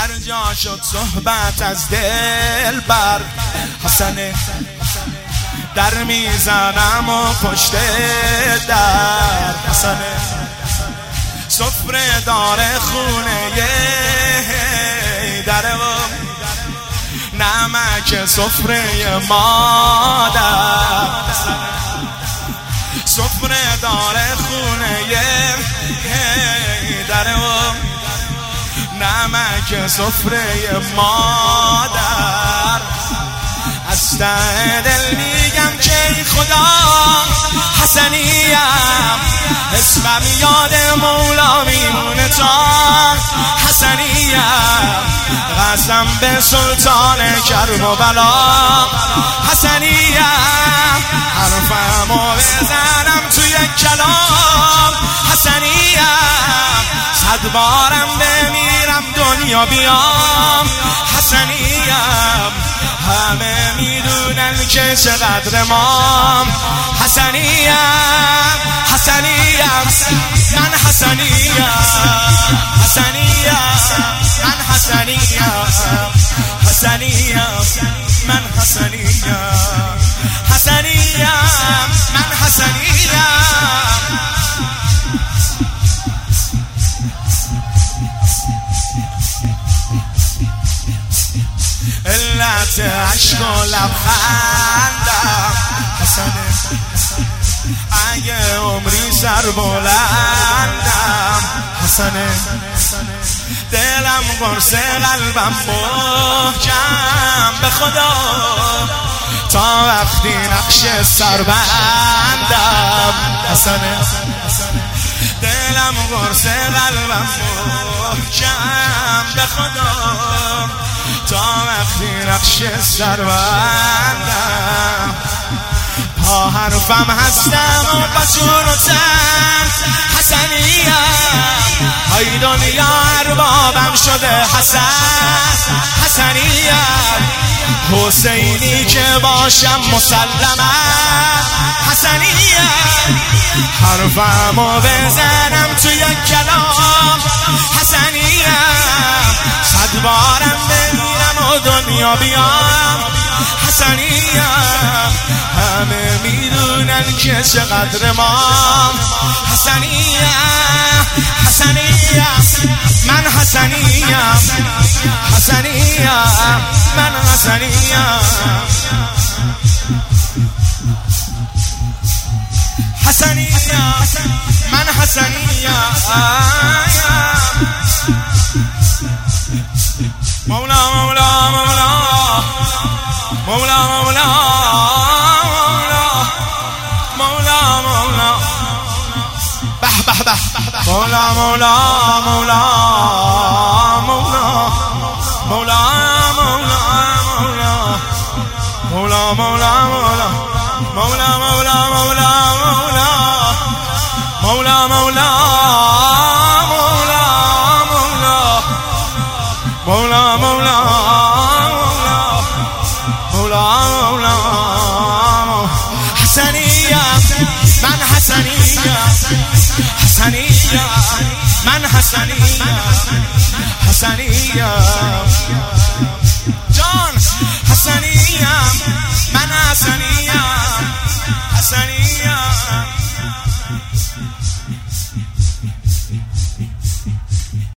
هر جا شد صحبت از دل بر حسنه، در میزنم و پشت در حسنه، سفره داره خونه داره و نمک سفره مادر، سفره داره خونه داره و نمک سفره مادر. از ته دل میگم که خدا حسنیم، اسمم یاد مولا میمونه تا حسنیم، قسم به سلطان کرب و بلا حسنیم، حرفمو بزنم توی کلام حسنیم، 100 بارم بمیرم دنیا بیام حسنیم، همه میدونن که چقدر ما حسنیم، حسنیم من حسنیم، حسنیم من حسنیم، حسنیم من حسنیم، حسنیم من حسنیم. علت عشق و لبخندم حسنه، اگه عمری سر بلندم حسنه، دلم قرص قلبم محکم به خدا تا وقتی نقش سر بندم حسنه، دلم قرص قلبم محکم به خدا تا وقتی نقش سر بندم، پا حرفم هستم و بسون و تن حسنیم، های دنیا اربابم شده حسن حسنیم، حسینی که باشم مسلمم حسنیم، حرفمو بزنم توی کلام حسنیم، 100 بارم بمیرم و دنیا بیام حسنیم، همه میدونن که چقدر ما حسنیم، حسنیم من حسنیم، حسنیم من حسنیم، حسنیم من حسنیم. مولا مولا مولا مولا مولا مولا مولا به به به مولا مولا مولا مولا مولا مولا مولا مولا مولا مولا مولا مولا مولا مولا مولا مولا مولا حسنیم من حسنیم، حسنیم من حسنیم، حسنیم جان حسنیم من حسنیم، حسنیم